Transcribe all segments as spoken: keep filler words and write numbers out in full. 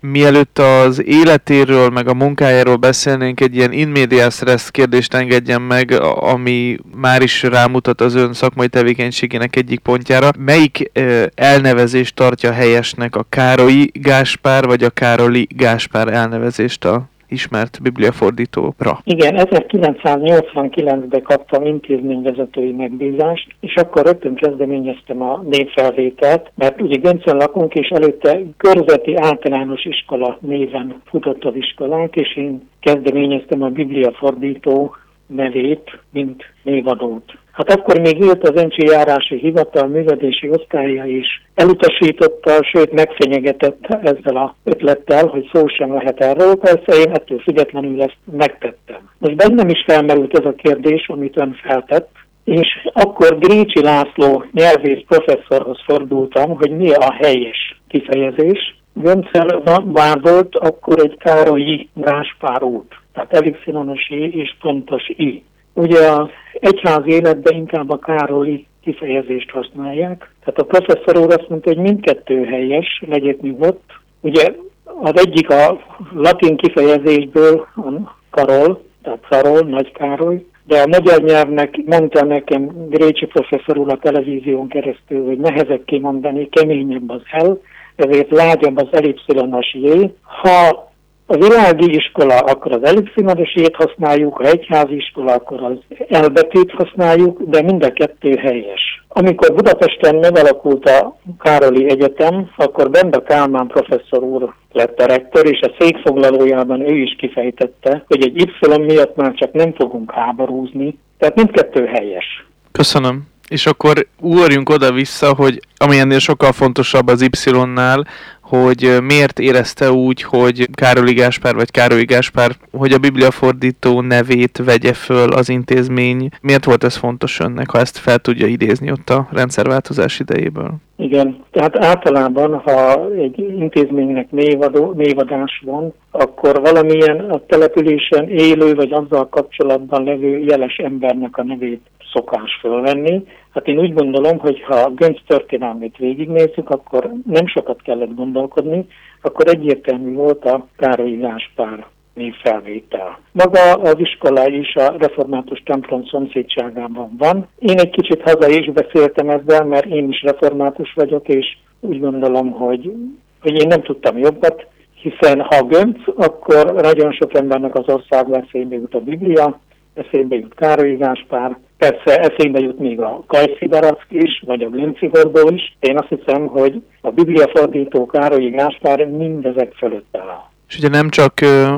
Mielőtt az életéről, meg a munkájáról beszélnénk, egy ilyen in medias res kérdést engedjen meg, ami már is rámutat az ön szakmai tevékenységének egyik pontjára. Melyik ö, elnevezést tartja helyesnek, a Károlyi Gáspár vagy a Károli Gáspár elnevezést a ismert bibliafordítóra? Igen, ezerkilencszáznyolcvankilencben kaptam intézményvezetői megbízást, és akkor rögtön kezdeményeztem a névfelvételt, mert ugye Göncön lakunk, és előtte Körzeti Általános Iskola néven futott az iskolánk, és én kezdeményeztem a bibliafordító nevét, mint névadót. Hát akkor még élt az Encsi járási hivatal művelési osztálya is, elutasította, sőt megfenyegetett ezzel az ötlettel, hogy szó sem lehet erről. Persze én ettől függetlenül ezt megtettem. Most bennem is felmerült ez a kérdés, amit ön feltett, és akkor Grécsi László nyelvész professzorhoz fordultam, hogy mi a helyes kifejezés. Göncel vádolt akkor egy Károlyi Gáspár út, tehát elipszilonos i és pontos i. Ugye az egyházi életben inkább a Károlyi kifejezést használják. Tehát a professzor úr azt mondta, hogy mindkettő helyes, legyek nyugodt. Ugye az egyik a latin kifejezésből a Karol, tehát Karol, Nagy Károly, de a magyar nyelvnek mondta nekem Grécsi professzor úr a televízión keresztül, hogy nehezebb kimondani, keményebb az L, ezért lágyabb az elipszilonos j. Ha a világi iskola, akkor az elipszilonos j-t használjuk, ha egyházi iskola, akkor az elbetűt használjuk, de mind a kettő helyes. Amikor Budapesten megalakult a Károlyi Egyetem, akkor Benda Kálmán professzor úr lett a rektor, és a székfoglalójában ő is kifejtette, hogy egy Y miatt már csak nem fogunk háborúzni, tehát mindkettő helyes. Köszönöm. És akkor ugorjunk oda-vissza, hogy ami ennél sokkal fontosabb az Y-nál, hogy miért érezte úgy, hogy Károli Gáspár vagy Károlyi Gáspár, hogy a bibliafordító nevét vegye föl az intézmény. Miért volt ez fontos önnek, ha ezt fel tudja idézni ott a rendszerváltozás idejéből? Igen, tehát általában, ha egy intézménynek névadó, névadás van, akkor valamilyen a településen élő vagy azzal kapcsolatban levő jeles embernek a nevét szokás fölvenni. Hát én úgy gondolom, hogy ha a Gönc történelmét végignézzük, akkor nem sokat kellett gondolkodni, akkor egyértelmű volt a Károlyi Gáspár névfelvétel. Maga az iskola is a református templom szomszédságában van. Én egy kicsit haza is beszéltem ezzel, mert én is református vagyok, és úgy gondolom, hogy, hogy én nem tudtam jobbat, hiszen ha Gönc, akkor nagyon sok embernek az országban eszébe jut a Biblia, eszébe jut Károlyi Gáspár, persze eszébe jut még a Kajszi Barack is, vagy a Gönci Hordó is. Én azt hiszem, hogy a bibliafordító Károlyi Gáspár mindezek fölött áll. És ugye nem csak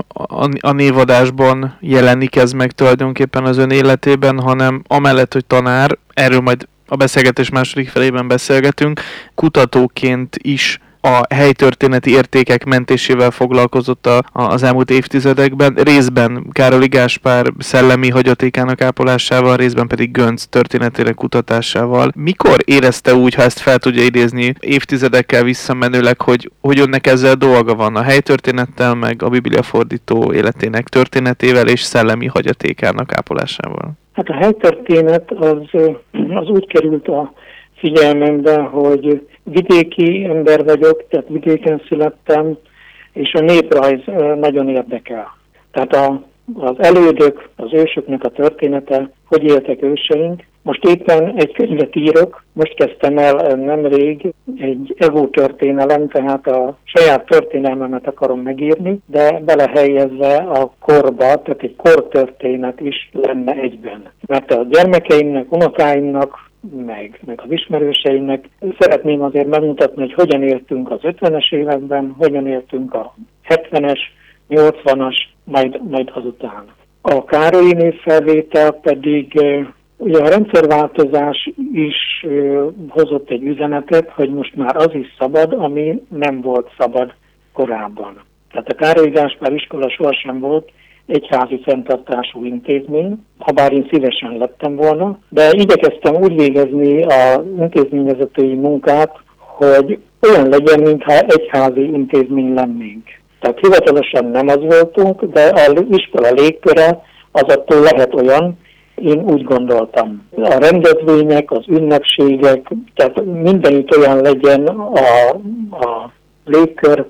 a névadásban jelenik ez meg tulajdonképpen az ön életében, hanem amellett, hogy tanár, erről majd a beszélgetés második felében beszélgetünk, kutatóként is a helytörténeti értékek mentésével foglalkozott a, az elmúlt évtizedekben, részben Károlyi Gáspár szellemi hagyatékának ápolásával, részben pedig Gönc történetének kutatásával. Mikor érezte úgy, ha ezt fel tudja idézni évtizedekkel visszamenőleg, hogy, hogy önnek ezzel dolga van a helytörténettel, meg a bibliafordító életének történetével és szellemi hagyatékának ápolásával? Hát a helytörténet az, az úgy került a figyelmembe, hogy vidéki ember vagyok, tehát vidéken születtem, és a néprajz nagyon érdekel. Tehát a, az elődök, az ősöknek a története, hogy éltek őseink. Most éppen egy könyvet írok, most kezdtem el nemrég egy evó történelem, tehát a saját történelmemet akarom megírni, de belehelyezve a korba, tehát egy kortörténet is lenne egyben. Mert a gyermekeimnek, unokáimnak, meg, meg az ismerőseimnek szeretném azért megmutatni, hogy hogyan éltünk az ötvenes években, hogyan éltünk a hetvenes, nyolcvanas, majd, majd azután. A Károlyi névfelvétel pedig, ugye a rendszerváltozás is hozott egy üzenetet, hogy most már az is szabad, ami nem volt szabad korábban. Tehát a Károlyi Gáspár iskola sohasem volt egyházi fenntartású intézmény, habár én szívesen lettem volna, de igyekeztem úgy végezni az intézményvezetői munkát, hogy olyan legyen, mintha egyházi intézmény lennénk. Tehát hivatalosan nem az voltunk, de az iskola légköre az attól lehet olyan, én úgy gondoltam. A rendezvények, az ünnepségek, tehát mindenütt olyan legyen a, a légkör,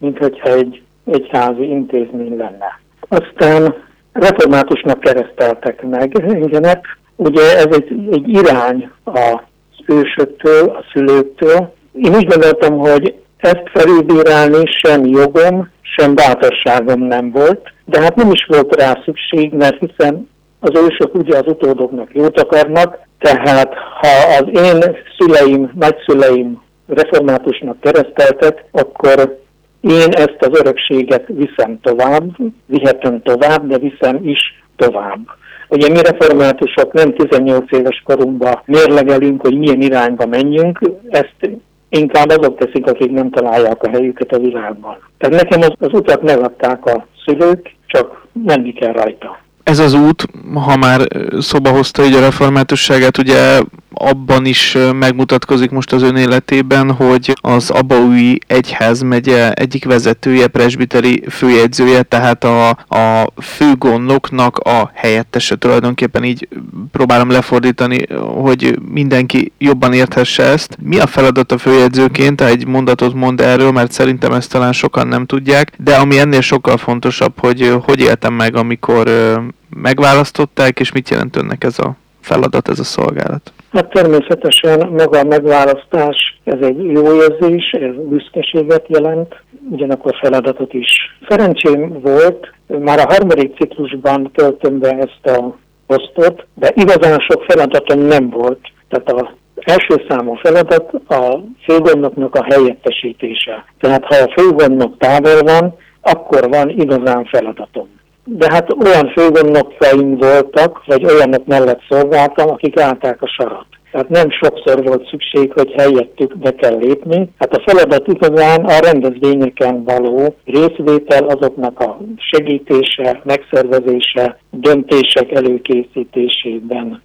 mint hogyha egy egyházi intézmény lenne. Aztán reformátusnak kereszteltek meg engemet. Ugye ez egy, egy irány az ősöktől, a szülőktől. Én úgy gondoltam, hogy ezt felülbírálni sem jogom, sem bátorságom nem volt, de hát nem is volt rá szükség, mert hiszen az ősök ugye az utódoknak jót akarnak, tehát ha az én szüleim, nagyszüleim reformátusnak kereszteltek, akkor én ezt az örökséget viszem tovább, vihetem tovább, de viszem is tovább. Ugye mi reformátusok nem tizennyolc éves korunkban mérlegelünk, hogy milyen irányba menjünk, ezt inkább azok teszik, akik nem találják a helyüket a világban. Tehát nekem az, az utat megadták a szülők, csak menni kell rajta. Ez az út, ha már szóba hozta így a reformátusságát, ugye abban is megmutatkozik most az ön életében, hogy az Abaúji Egyházmegye egyik vezetője, presbiteri főjegyzője, tehát a, a főgondnoknak a helyettese, tulajdonképpen így próbálom lefordítani, hogy mindenki jobban érthesse ezt. Mi a feladat a főjegyzőként? Egy mondatot mond erről, mert szerintem ezt talán sokan nem tudják, de ami ennél sokkal fontosabb, hogy hogy éltem meg, amikor megválasztották, és mit jelent önnek ez a feladat, ez a szolgálat? Hát természetesen maga a megválasztás, ez egy jó érzés, ez büszkeséget jelent, ugyanakkor feladatot is. Szerencsém volt, már a harmadik ciklusban töltöm be ezt a posztot, de igazán sok feladatom nem volt. Tehát az első számú feladat a főgondnoknak a helyettesítése. Tehát ha a főgondnok távol van, akkor van igazán feladatom. De hát olyan főgondnokaim voltak, vagy olyanok mellett szolgáltam, akik állták a sarat. Tehát nem sokszor volt szükség, hogy helyettük be kell lépni. Hát a feladat igazán a rendezvényeken való részvétel, azoknak a segítése, megszervezése, döntések előkészítésében,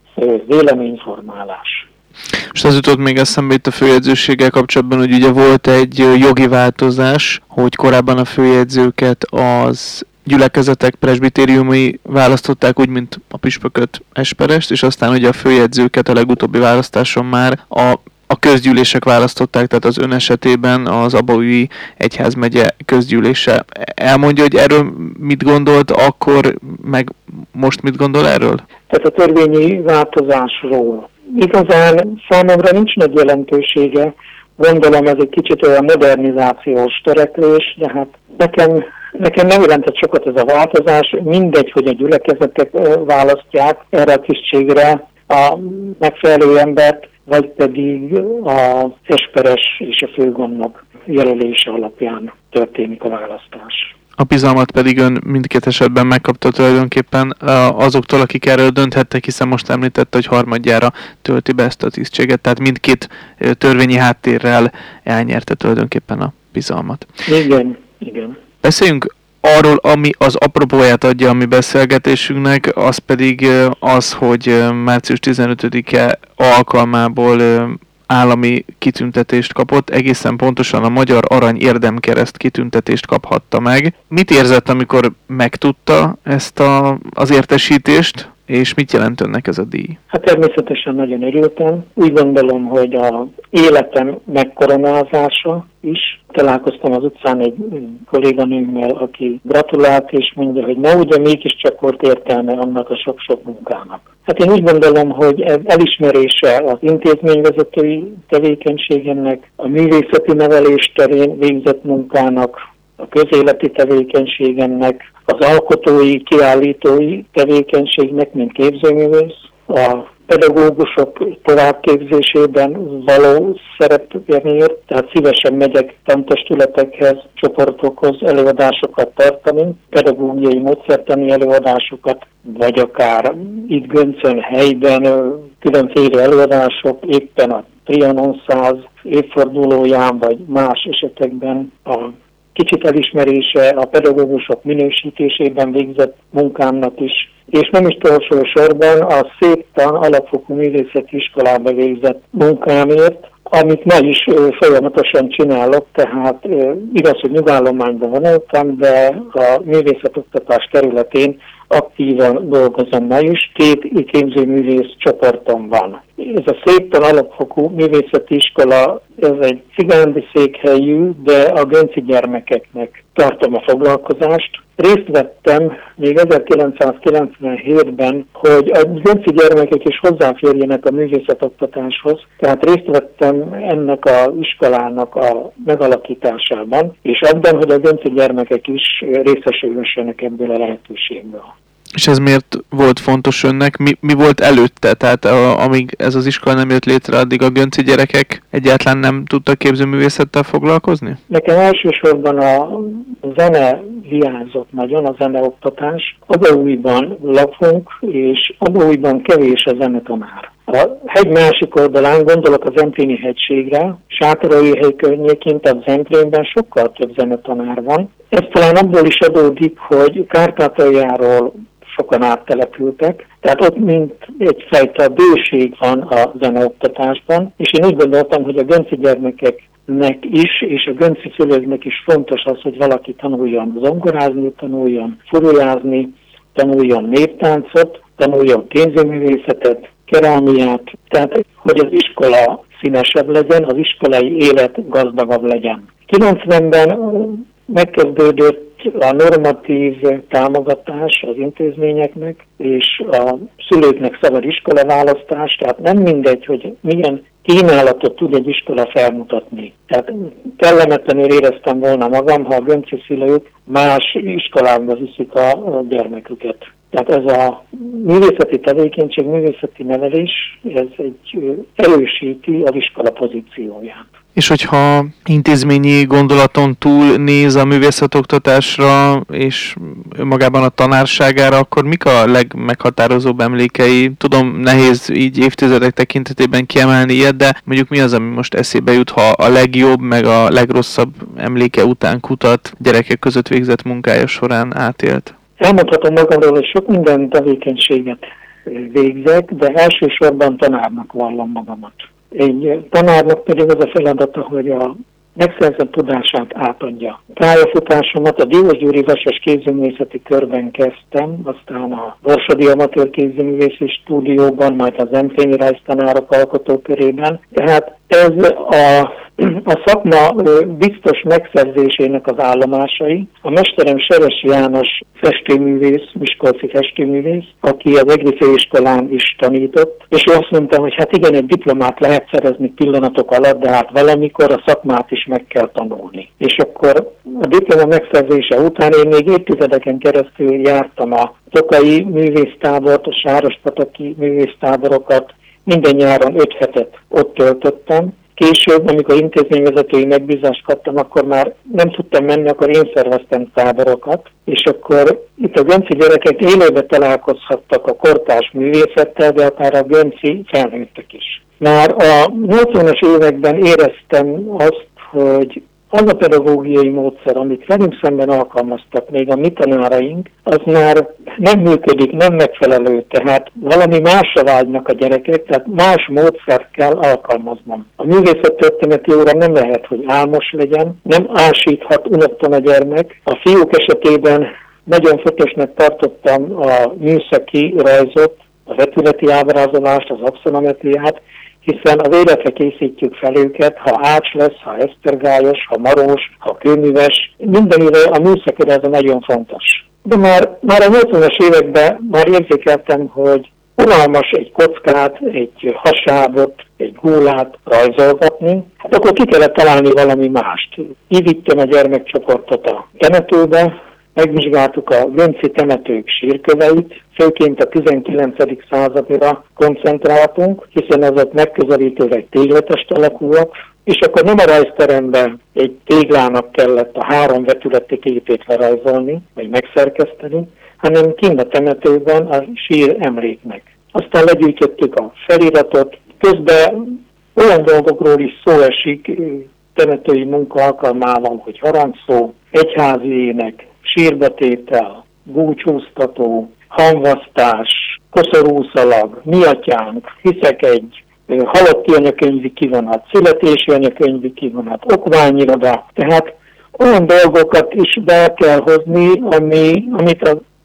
véleményformálás. És az jutott még eszembe itt a főjegyzőséggel kapcsolatban, hogy ugye volt egy jogi változás, hogy korábban a főjegyzőket az gyülekezetek presbitériumai választották, úgy, mint a püspököt, Esperest, és aztán ugye a főjegyzőket a legutóbbi választáson már a, a közgyűlések választották, tehát az ön esetében az Abaúji Egyházmegye közgyűlése. Elmondja, hogy erről mit gondolt akkor, meg most mit gondol erről? Tehát a törvényi változásról. Igazán számomra nincs nagy jelentősége, gondolom ez egy kicsit olyan modernizációs törekvés, de hát nekem Nekem nem jelentett sokat ez a változás, mindegy, hogy a gyülekezetek választják erre a tisztségre a megfelelő embert, vagy pedig az Esperes és a főgondnok jelölése alapján történik a választás. A bizalmat pedig ön mindkét esetben megkapta tulajdonképpen azoktól, akik erről dönthettek, hiszen most említette, hogy harmadjára tölti be ezt a tisztséget, tehát mindkét törvényi háttérrel elnyerte tulajdonképpen a bizalmat. Igen, igen. Beszéljünk arról, ami az apropóját adja a mi beszélgetésünknek, az pedig az, hogy március tizenötödike alkalmából állami kitüntetést kapott, egészen pontosan a Magyar Arany Érdemkereszt kitüntetést kaphatta meg. Mit érzett, amikor megtudta ezt a, az értesítést, és mit jelent önnek ez a díj? Hát természetesen nagyon örültem. Úgy gondolom, hogy az életem megkoronázása is. Találkoztam az utcán egy kolléganőmmel, aki gratulált, és mondja, hogy na ugye mégiscsak volt értelme annak a sok-sok munkának. Hát én úgy gondolom, hogy ez elismerése az intézményvezetői tevékenységemnek, a művészeti nevelés terén végzett munkának, a közéleti tevékenységemnek, az alkotói, kiállítói tevékenységnek, mint képzőművész, a pedagógusok továbbképzésében való szerepemért, tehát szívesen megyek tantestületekhez, csoportokhoz előadásokat tartani, pedagógiai módszertani előadásokat, vagy akár itt Göncön helyben különféle előadások, éppen a Trianon száz évfordulóján, vagy más esetekben a kicsit elismerése a pedagógusok minősítésében végzett munkámnak is, és nem is utolsó sorban a Széptan alapfokú művészeti iskolába végzett munkámért, amit ma is folyamatosan csinálok, tehát igaz, hogy nyugállományban vonultam, de a művészetoktatás területén aktívan dolgozom ma is, két képzőművész csoportom van. Ez a Széptan alapfokú művészeti iskola, ez egy cigándi székhelyű, de a gönci gyermekeknek tartom a foglalkozást. Részt vettem még ezerkilencszázkilencvenhétben, hogy a gönci gyermekek is hozzáférjenek a művészetoktatáshoz, tehát részt vettem ennek az iskolának a megalakításában, és abban, hogy a gönci gyermekek is részesülhessenek ebből a lehetőségből. És ez miért volt fontos önnek? Mi, mi volt előtte? Tehát a, amíg ez az iskola nem jött létre, addig a gönci gyerekek egyáltalán nem tudtak képzőművészettel foglalkozni? Nekem elsősorban a zene hiányzott nagyon, a zeneoktatás. Adaújban lakunk, és Adaújban kevés a zenetanár. A hegy másik oldalán, gondolok a Zempléni hegységre, Sátoraljahéj környékén, tehát Zemplénben sokkal több zenetanár van. Ez talán abból is adódik, hogy Kárpátaljáról sokan áttelepültek, tehát ott mint egyfajta bőség van a zeneoktatásban, és én úgy gondoltam, hogy a gönci gyermekeknek is, és a gönci szülőknek is fontos az, hogy valaki tanuljon zongorázni, tanuljon furujázni, tanuljon néptáncot, tanuljon képzőművészetet, kerámiát, tehát hogy az iskola színesebb legyen, az iskolai élet gazdagabb legyen. kilencvenben megkezdődött a normatív támogatás az intézményeknek, és a szülőknek szabad iskolaválasztás, tehát nem mindegy, hogy milyen kínálatot tud egy iskola felmutatni. Tehát kellemetlenül éreztem volna magam, ha a gönci szülők más iskolákba viszik a gyermeküket. Tehát ez a művészeti tevékenység, művészeti nevelés, ez egy erősíti az iskola pozícióját. És hogyha intézményi gondolaton túl néz a művészetoktatásra és magában a tanárságára, akkor mik a legmeghatározóbb emlékei? Tudom, nehéz így évtizedek tekintetében kiemelni ilyet, de mondjuk mi az, ami most eszébe jut, ha a legjobb, meg a legrosszabb emléke után kutat, gyerekek között végzett munkája során átélt? Elmondhatom magamról, hogy sok minden tevékenységet végzek, de elsősorban tanárnak vallom magamat. Egy tanárnak pedig az a feladata, hogy a megszerzett tudását átadja. Pályafutásomat a Diós Gyuri Vasas képzőművészeti körben kezdtem, aztán a Borsodi Amatőr Képzőművészeti Stúdióban, majd az Zempléni rajztanárok alkotókörében. Tehát ez a, a szakma biztos megszerzésének az állomásai. A mesterem Seresi János festőművész, miskolci festőművész, aki az egri főiskolán is tanított, és ő azt mondta, hogy hát igen, egy diplomát lehet szerezni pillanatok alatt, de hát valamikor a szakmát is meg kell tanulni. És akkor a diploma megszerzése után én még évtizedeken keresztül jártam a tokai művésztábort, a sárospataki művésztáborokat, minden nyáron öt hetet ott töltöttem. Később, amikor intézményvezetői megbízást kaptam, akkor már nem tudtam menni, akkor én szerveztem táborokat, és akkor itt a gönci gyerekek élőben találkozhattak a kortárs művészettel, de akár a gönci felnőttek is. Már a nyolcvanas években éreztem azt, hogy az a pedagógiai módszer, amit velünk szemben alkalmaztak még a mi tanáraink, az már nem működik, nem megfelelő, tehát valami másra vágynak a gyerekek, tehát más módszert kell alkalmaznom. A művészettörténeti óra nem lehet, hogy álmos legyen, nem ásíthat unottan a gyermek. A fiúk esetében nagyon fontosnak tartottam a műszaki rajzot, a vetületi ábrázolást, az axonometriát, hiszen az életre készítjük fel őket, ha ács lesz, ha esztergályos, ha marós, ha kőműves, mindenire a műszaki ez nagyon fontos. De már, már a nyolcvanas években már érzékeltem, hogy unalmas egy kockát, egy hasábot, egy gólát rajzolgatni, hát akkor ki kellett találni valami mást. Így vittem a gyermekcsoportot a temetőbe, megvizsgáltuk a gönci temetők sírköveit, főként a tizenkilencedik századra koncentráltunk, hiszen azok megközelítőleg tégletest alakúak, és akkor nem a rajzteremben egy téglának kellett a három vetületi képét lerajzolni, vagy megszerkeszteni, hanem kint a temetőben a sír emléknek. Aztán legyűjtöttük a feliratot, közben olyan dolgokról is szó esik temetői munka alkalmával, hogy harangszó, egyházi ének, sírbatétel, búcsúztató, hamvasztás, koszorúszalag, mi atyánk, hiszek egy, halatti anyakönyvi kivonat, születési anyakönyvi kivonat, okmányiroda. Tehát olyan dolgokat is be kell hozni, ami, amit a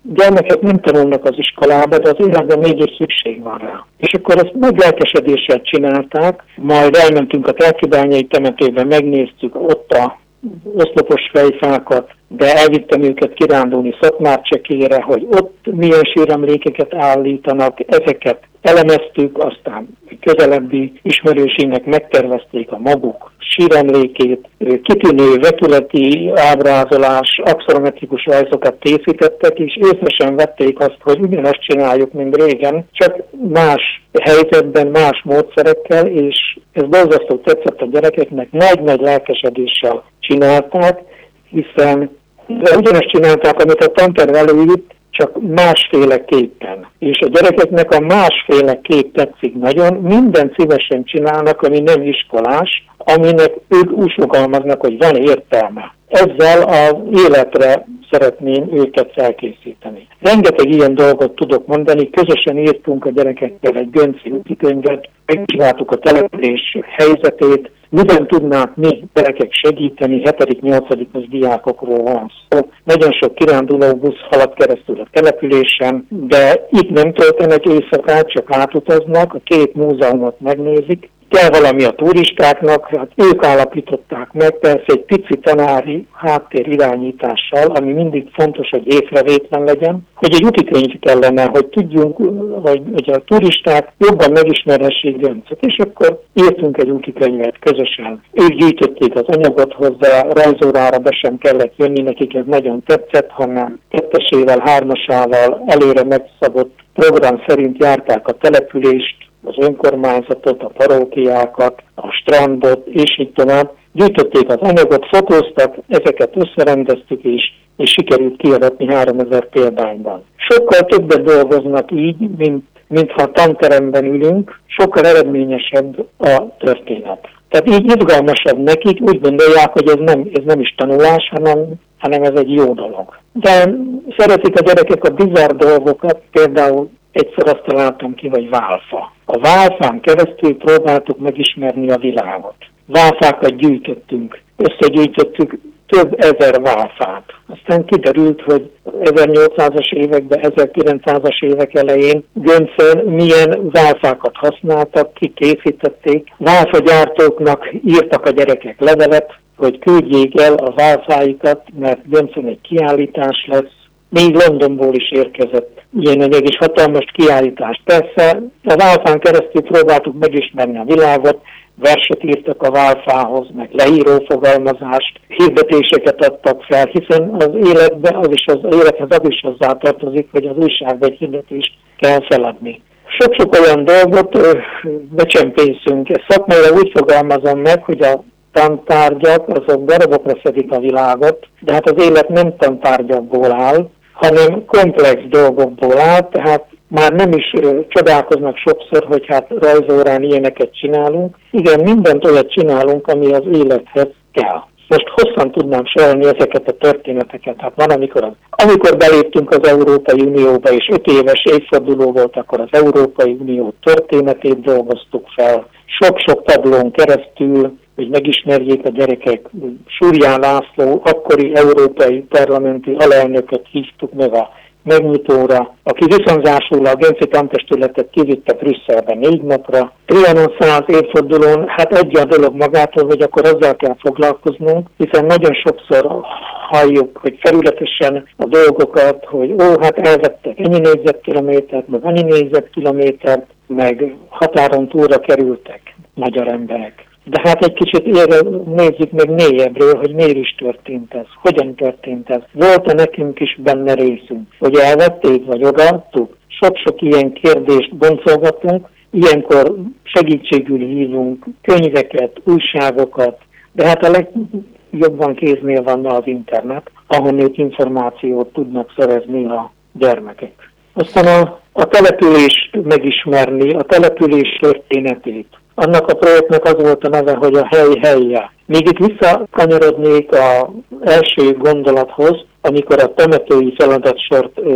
gyermekek nem tanulnak az iskolába, de az életben mégis szükség van rá. És akkor ezt nagy lelkesedéssel csinálták, majd elmentünk a Telkibányai temetőbe, megnéztük ott a oszlopos fejfákat, de elvittem őket kirándulni Szatmárcsekére, hogy ott milyen síremlékeket állítanak, ezeket elemeztük, aztán közelebbi ismerősének megtervezték a maguk síremlékét, kitűnő vetületi ábrázolás, axonometrikus rajzokat készítettek, és észresen vették azt, hogy ugyanazt csináljuk, mint régen, csak más helyzetben, más módszerekkel, és ez borzasztó tetszett a gyerekeknek, nagy-nagy lelkesedéssel csinálták, hiszen ugyanazt csinálták, amit a tanterv előírt, csak másféleképpen. És a gyerekeknek a másféle kép tetszik nagyon, mindent szívesen csinálnak, ami nem iskolás, aminek ők úgy fogalmaznak, hogy van értelme. Ezzel az életre szeretném őket felkészíteni. Rengeteg ilyen dolgot tudok mondani, közösen írtunk a gyerekekkel egy Gönci útikönyvet, megcsináltuk a település helyzetét, miben tudnánk mi gyerekek segíteni, hetedik-nyolcadikos diákokról van szó. Nagyon sok kiránduló busz halad keresztül a településen, de itt nem töltenek éjszakát, csak átutaznak, a két múzeumot megnézik. Kell valami a turistáknak, hát ők állapították meg, persze egy pici tanári háttér irányítással, ami mindig fontos, hogy észrevétlen legyen, hogy egy útikönyv kellene, hogy tudjunk, hogy, hogy a turisták jobban megismerhessék Göncöt, és akkor írtunk egy útikönyvet közösen. Ők gyűjtötték az anyagot hozzá, rajzórára be sem kellett jönni, nekik ez nagyon tetszett, hanem kettesével, hármasával előre megszabott program szerint járták a települést, az önkormányzatot, a parókiákat, a strandot, és így tovább. Gyűjtötték az anyagot, fotóztak, ezeket összerendeztük, és, és sikerült kiadatni háromezer példányban. Sokkal többet dolgoznak így, mint, mintha a tanteremben ülünk, sokkal eredményesebb a történet. Tehát így izgalmasabb nekik, úgy gondolják, hogy ez nem, ez nem is tanulás, hanem, hanem ez egy jó dolog. De szeretik a gyerekek a bizarr dolgokat, például egyszer azt találtam ki, hogy válfa. A válfán keresztül próbáltuk megismerni a világot. Válfákat gyűjtöttünk, összegyűjtöttük több ezer válfát. Aztán kiderült, hogy ezernyolcszázas években, ezerkilencszázas évek elején Göncön milyen válfákat használtak, kikészítették. Válfagyártóknak írtak a gyerekek levelet, hogy küldjék el a válfáikat, mert Göncön egy kiállítás lesz. Még Londonból is érkezett ilyen anyag, és hatalmas kiállítás. Persze a válfán keresztül próbáltuk megismerni a világot, verset írtak a válfához, meg leíró fogalmazást, hirdetéseket adtak fel, hiszen az életbe, az is az, az élethez az is hozzátartozik, hogy az újságban egy hirdetést kell feladni. Sok-sok olyan dolgot ö, becsempészünk. Ezt szakmailag úgy fogalmazom meg, hogy a tantárgyak azok darabokra szedik a világot, de hát az élet nem tantárgyakból áll, hanem komplex dolgokból áll, tehát már nem is ö, csodálkoznak sokszor, hogy hát rajzórán ilyeneket csinálunk. Igen, mindent olyat csinálunk, ami az élethez kell. Most hosszan tudnám sorolni ezeket a történeteket. Hát van, amikor, az, amikor beléptünk az Európai Unióba, és öt éves évforduló volt, akkor az Európai Unió történetét dolgoztuk fel. Sok-sok tablón keresztül, hogy megismerjék a gyerekek. Surján László, akkori európai parlamenti alelnököt hívtuk meg a megnyitóra, aki viszonzásul a Gönci Tantestületet kivitte Brüsszelbe négy napra. Trianon száz évfordulón, hát egy a dolog magától, hogy akkor azzal kell foglalkoznunk, hiszen nagyon sokszor halljuk, hogy felületesen a dolgokat, hogy ó, hát elvettek ennyi négyzetkilométert, meg annyi négyzetkilométert, meg határon túlra kerültek magyar emberek. De hát egy kicsit nézzük meg mélyebbről, hogy miért is történt ez, hogyan történt ez. Volt-e nekünk is benne részünk, hogy elvették, vagy odaadtuk? Sok-sok ilyen kérdést boncolgatunk, ilyenkor segítségül hívunk könyveket, újságokat, de hát a legjobban kéznél van az internet, ahonnét információt tudnak szerezni a gyermekek. Aztán a, a települést megismerni, a település történetét. Annak a projektnek az volt a neve, hogy a hely helye. Még itt visszakanyarodnék az első gondolathoz, amikor a temetői feladatsort ö,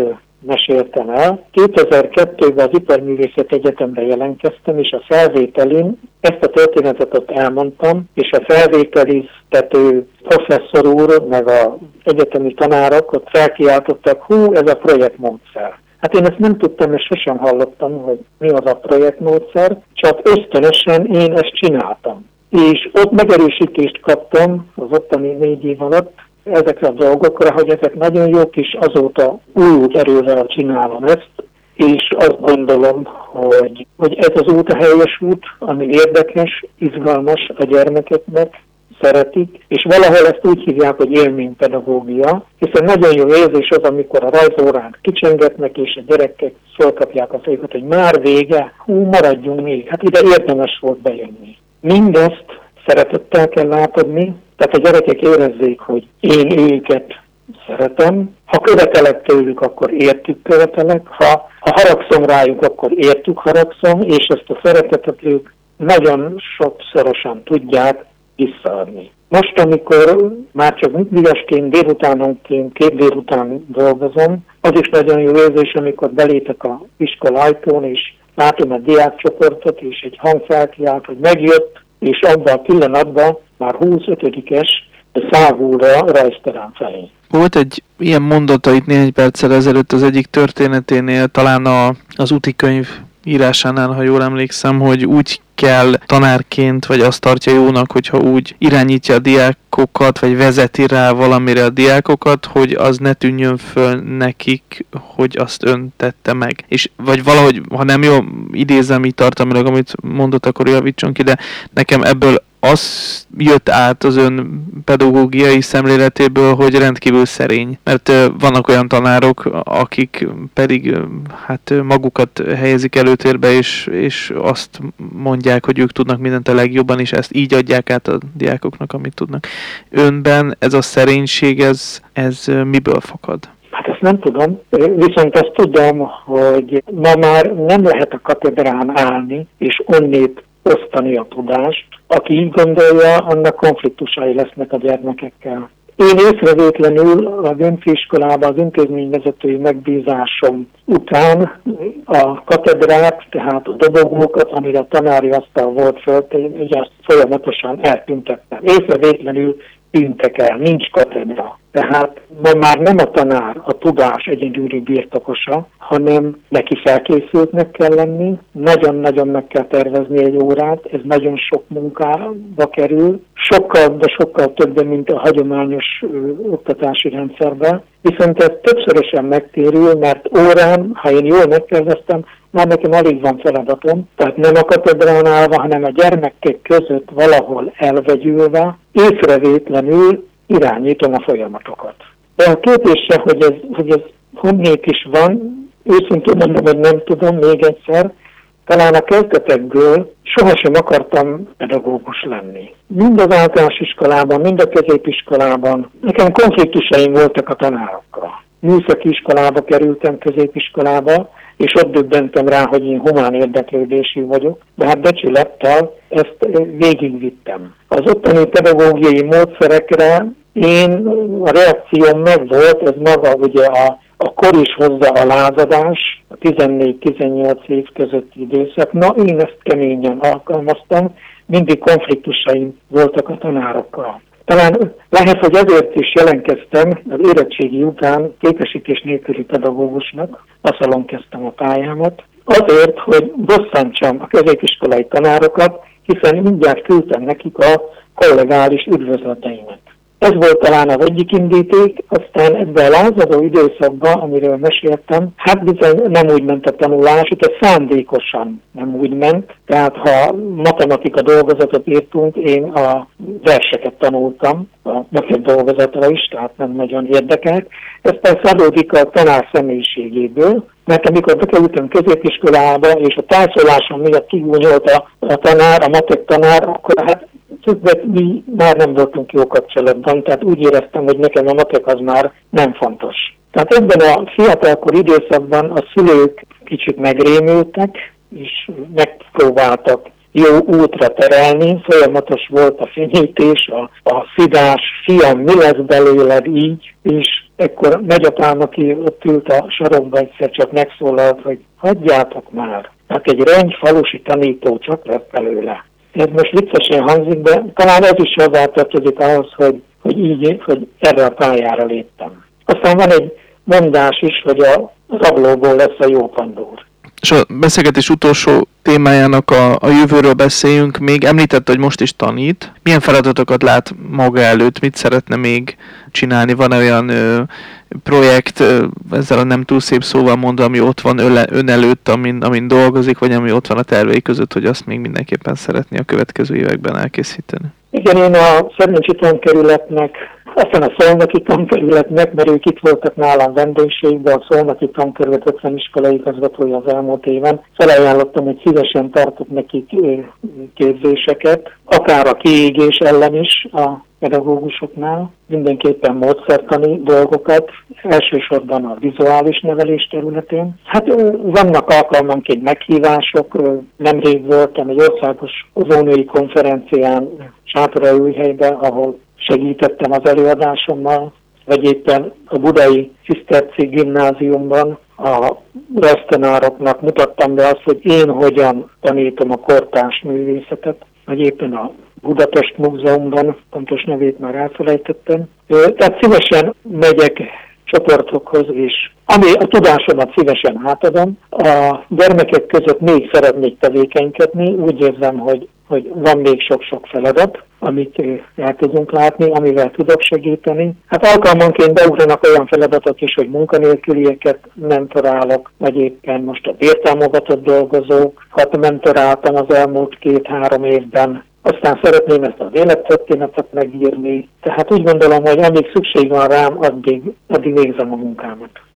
meséltem el. kétezer-kettőben az Iparművészeti Egyetemre jelentkeztem, és a felvételin ezt a történetet ott elmondtam, és a felvételiztető professzor úr, meg az egyetemi tanárok ott felkiáltottak, hú, ez a projektmódszer. Hát én ezt nem tudtam, és sosem hallottam, hogy mi az a projektmódszer, csak ösztönösen én ezt csináltam. És ott megerősítést kaptam az ottani négy év alatt ezekre a dolgokra, hogy ezek nagyon jók, és azóta új erővel csinálom ezt, és azt gondolom, hogy, hogy ez az út a helyes út, ami érdekes, izgalmas a gyermekeknek, szeretik, és valahol ezt úgy hívják, hogy élménypedagógia, hiszen nagyon jó érzés az, amikor a rajzórán kicsengetnek, és a gyerekek fölkapják a fejüket, hogy már vége, hú, maradjunk még, hát ide érdemes volt bejönni. Mindezt szeretettel kell átadni, tehát a gyerekek érezzék, hogy én őket szeretem, ha követelek tőlük, akkor értük követelek, ha, ha haragszom rájuk, akkor értük haragszom, és ezt a szeretetet ők nagyon sokszorosan tudják visszaadni. Most, amikor már csak nyugdíjasként, délutánonként, két délután dolgozom, az is nagyon jó érzés, amikor belépek az iskola ajtón, és látom a diákcsoportot, és egy hang felkiált, hogy megjött, és abban a pillanatban már huszonötödikes szágul a rajzterem felé. Volt egy ilyen mondata itt néhány perccel ezelőtt az egyik történeténél, talán a, az úti könyv írásánál, ha jól emlékszem, hogy úgy kell tanárként, vagy azt tartja jónak, hogyha úgy irányítja a diákokat, vagy vezeti rá valamire a diákokat, hogy az ne tűnjön föl nekik, hogy azt ön tette meg. És vagy valahogy, ha nem jó idézem így tartalmilag, amit mondott, akkor javítson ki, de nekem ebből az jött át az ön pedagógiai szemléletéből, hogy rendkívül szerény. Mert vannak olyan tanárok, akik pedig hát magukat helyezik előtérbe, és, és azt mondják, hogy ők tudnak mindent a legjobban, és ezt így adják át a diákoknak, amit tudnak. Önben ez a szerénység, ez, ez miből fakad? Hát ezt nem tudom, viszont azt tudom, hogy ma már nem lehet a katedrán állni, és onnét osztani a tudást. Aki így gondolja, annak konfliktusai lesznek a gyermekekkel. Én észrevétlenül a Gönczi-iskolában az intézményvezetői megbízásom után a katedrát, tehát a dobogókat, amire a tanári asztal volt föltény, ugye azt folyamatosan eltüntettem. Észrevétlenül tűntek el, nincs katedra. Tehát ma már nem a tanár a tudás egyedüli birtokosa, hanem neki felkészültnek kell lenni, nagyon-nagyon meg kell tervezni egy órát, ez nagyon sok munkába kerül, sokkal, de sokkal többen, mint a hagyományos ö, oktatási rendszerben. Viszont ez többszörösen megtérül, mert órán, ha én jól megterveztem, már nekem alig van feladatom, tehát nem a katedrán állva, hanem a gyermekek között valahol elvegyülve, észrevétlenül irányítom a folyamatokat. De a kérdése, hogy ez, hogy ez honnét is van, őszintén mondom, hogy nem tudom még egyszer, talán a kezdetekből sohasem akartam pedagógus lenni. Mind az általános iskolában, mind a középiskolában nekem konfliktusaim voltak a tanárokkal. Műszaki iskolába kerültem, középiskolába, és ott döbbentem rá, hogy én humán érdeklődésű vagyok, de hát becsülettel ezt végigvittem. Az ottani pedagógiai módszerekre én, a reakcióm megvolt, ez maga ugye a, a kor is hozzá a lázadás, a tizennégy-tizennyolc év közötti időszak. Na, én ezt keményen alkalmaztam, mindig konfliktusaim voltak a tanárokkal. Talán lehet, hogy ezért is jelentkeztem az érettségi után képesítés nélküli pedagógusnak, Aszalon kezdtem a pályámat, azért, hogy bosszantsam a középiskolai tanárokat, hiszen mindjárt küldtem nekik a kollegális üdvözleteimet. Ez volt talán az egyik indíték, aztán ebben a lázadó időszakban, amiről meséltem, hát bizony nem úgy ment a tanulás, itt szándékosan nem úgy ment, tehát ha matematika dolgozatot írtunk, én a verseket tanultam, a matek dolgozatra is, tehát nem nagyon érdekelt. Ez persze adódik a tanár személyiségéből, mert amikor bekerültem középiskolába, és a társulásom miatt kigúnyolt a, a tanár, a matek tanár, akkor hát de mi már nem voltunk jó kapcsolatban, tehát úgy éreztem, hogy nekem a matek az már nem fontos. Tehát ebben a fiatalkor időszakban a szülők kicsit megrémültek, és megpróbáltak jó útra terelni, folyamatos volt a fenyítés, a, a szidás, fiam, mi lesz belőled így, és ekkor nagyapám, aki ott ült a sarokba, egyszer csak megszólalt, hogy hagyjátok már, hát egy rengy falusi tanító csak lett belőle. Ez most viccesen hangzik, de talán ez is hozzátartozik ahhoz, hogy, hogy így, hogy erre a pályára léptem. Aztán van egy mondás is, hogy a rablóból lesz a jó pandúr. És a beszélgetés utolsó témájának a, a jövőről beszéljünk. Még említett, hogy most is tanít. Milyen feladatokat lát maga előtt? Mit szeretne még csinálni? Van olyan ö, projekt, ö, ezzel a nem túl szép szóval mondva, ami ott van öle, ön előtt, amin, amin dolgozik, vagy ami ott van a tervei között, hogy azt még mindenképpen szeretné a következő években elkészíteni? Igen, én a Szerencsi tankerületnek, aztán a Szolnoki tankerületnek, mert ők itt voltak nálam vendégségben, a Szolnoki tankerület ötven iskolai igazgatója az elmúlt éven. Felajánlottam, hogy szívesen tartok nekik képzéseket, akár a kiégés ellen is a pedagógusoknál, mindenképpen módszertani dolgokat, elsősorban a vizuális nevelés területén. Hát vannak alkalmanként meghívások, nemrég voltam egy országos ozónői konferencián Sátoralújhelyben, ahol segítettem az előadásommal, vagy éppen a budai Ciszterci gimnáziumban a rajztanároknak mutattam be azt, hogy én hogyan tanítom a kortárs művészetet, vagy éppen a Budapest Múzeumban, pontos nevét már elfelejtettem. Tehát szívesen megyek csoportokhoz, és ami a tudásomat szívesen átadom. A gyermekek között még szeretnék tevékenykedni, úgy érzem, hogy, hogy van még sok-sok feladat, amit el tudunk látni, amivel tudok segíteni. Hát alkalmanként beugranak olyan feladatok is, hogy munkanélkülieket mentorálok, vagy éppen most a bértámogatott dolgozókat mentoráltam az elmúlt két-három évben. Aztán szeretném ezt az élettörténetet megírni. Tehát úgy gondolom, hogy amíg szükség van rám, addig, addig végzem a munkámat.